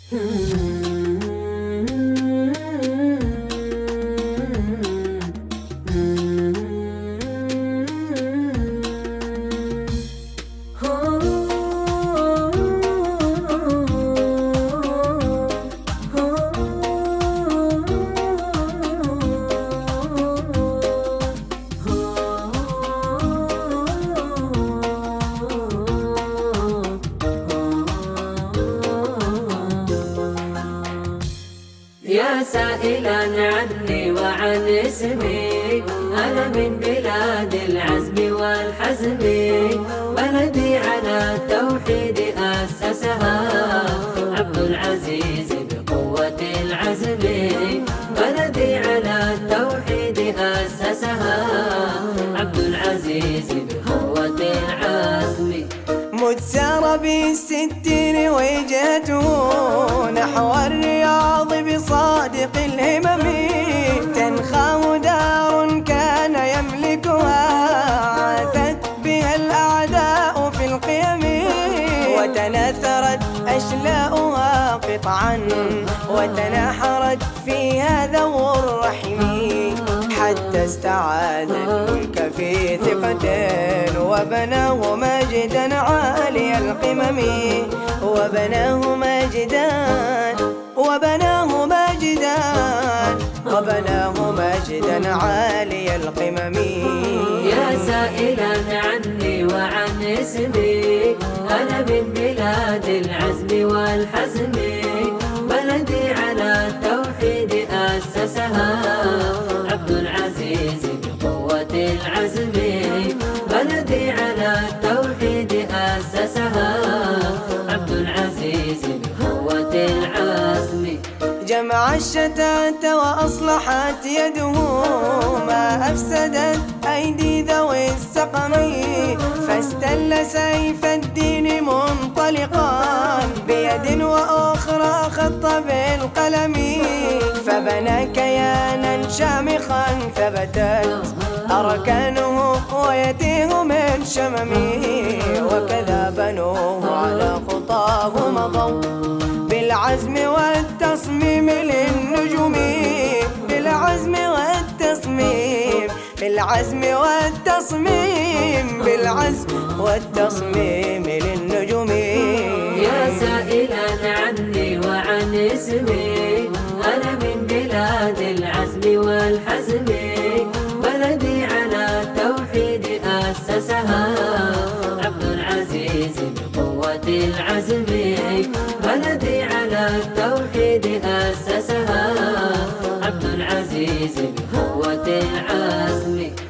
يا سائلا عني وعن اسمي، أنا من بلاد العزم والحزم، بلدي على التوحيد أسسها عبد العزيز بقوة العزم، بلدي على التوحيد أسسها عبد العزيز بقوة العزم. مذ سار بالستين وجهته نحو الرياض بصادق الهمم، تنخاه دار كان يملكها عاثت بها الأعداء في القيم، وتناثرت أشلاؤها قطعا وتناحرت فيها ذو الرحم، حتى استعاد الملك في ثقة وبناه مجدا عالي القمم، وبناه مجدا وبناه مجدا وبناه مجدا عالي القمم. يا سائلا عني وعن اسمي، أنا من بلاد العزم والحزم، بلدي على التوحيد أسسها عبد العزيز بقوة العزم، بلدي على التوحيد أسسها عبد العزيز بقوة العزم. جمع الشتات وأصلحت يده ما أفسدت أيدي ذوي السقم، فاستل سيف الدين منطلقا بيد وأخرى خط بالقلم، فبنى كيانا شامخا ثبتت أركانه ويتيه من شمم، وكذا بنوه على خطاه مضوا بالعزم والتصميم للنجوم، بالعزم والتصميم بالعزم والتصميم بالعزم والتصميم للنجوم. يا سائلا عني وعن اسمي، أنا من بلاد العزم والحزم، بلدي على التوحيد أسسها عبد العزيز بقوة العزم، بلدي على التوحيد أسسها عبد العزيز بقوة العزم.